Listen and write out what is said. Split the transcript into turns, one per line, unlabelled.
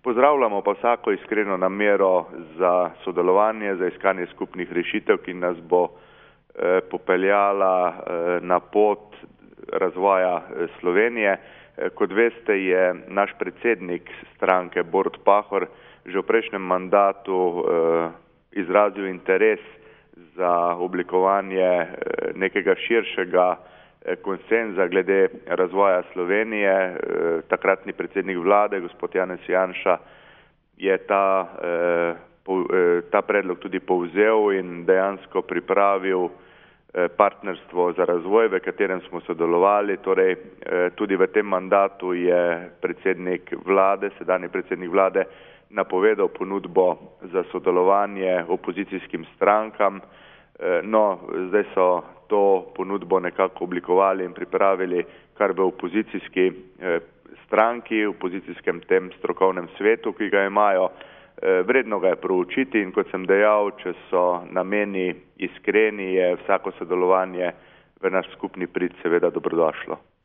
Pozdravljamo pa vsako iskreno namero za sodelovanje, za iskanje skupnih rešitev, ki nas bo popeljala na pot razvoja Slovenije. Kot veste, je naš predsednik stranke Borut Pahor že v prejšnjem mandatu izrazil interes za oblikovanje nekega širšega konsenza glede razvoja Slovenije. Takratni predsednik vlade, gospod Janez Janša, je ta predlog tudi povzel in dejansko pripravil partnerstvo za razvoj, v katerem smo sodelovali. Torej, tudi v tem mandatu je predsednik vlade, sedanji predsednik vlade, napovedal ponudbo za sodelovanje opozicijskim strankam. No, zdaj so to ponudbo nekako oblikovali in pripravili kar v opozicijski stranki, v opozicijskem tem strokovnem svetu, ki ga imajo. Vredno ga je proučiti in kot sem dejal, če so nameni iskreni, je vsako sodelovanje v naš skupni prid seveda dobrodošlo.